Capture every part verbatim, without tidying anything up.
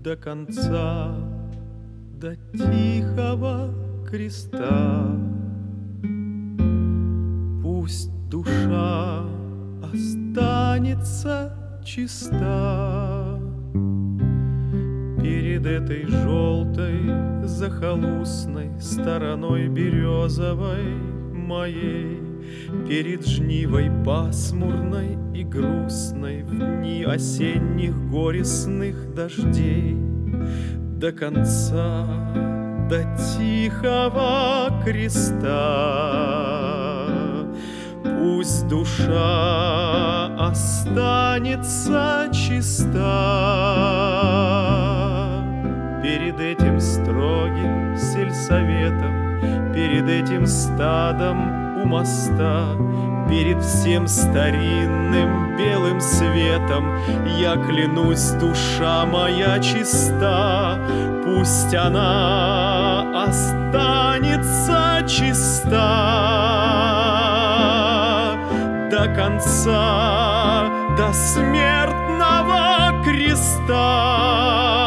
до конца, до тихого креста. Пусть душа останется чиста перед этой желтой захолустной стороной березовой моей, перед жнивой пасмурной и грустной в дни осенних горестных дождей. До конца, до тихого креста пусть душа останется чиста перед этим строгим сельсоветом, перед этим стадом у моста, перед всем старинным белым светом. Я клянусь, душа моя чиста, пусть она останется чиста до конца, до смертного креста.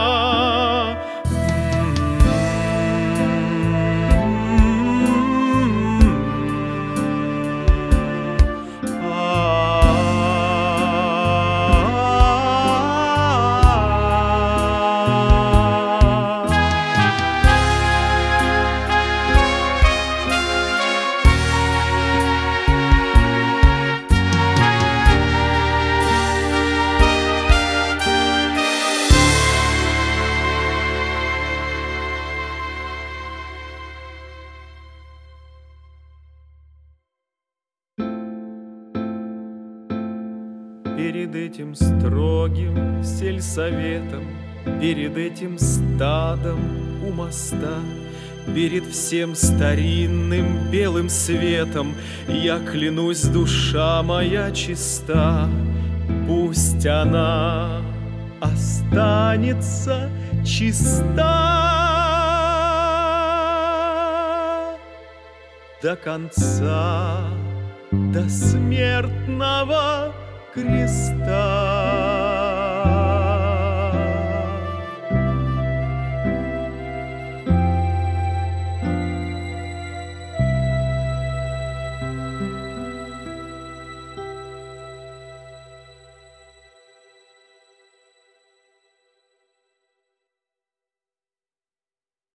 Перед этим строгим сельсоветом, перед этим стадом у моста, перед всем старинным белым светом я клянусь, душа моя чиста, пусть она останется чиста до конца, до смертного креста.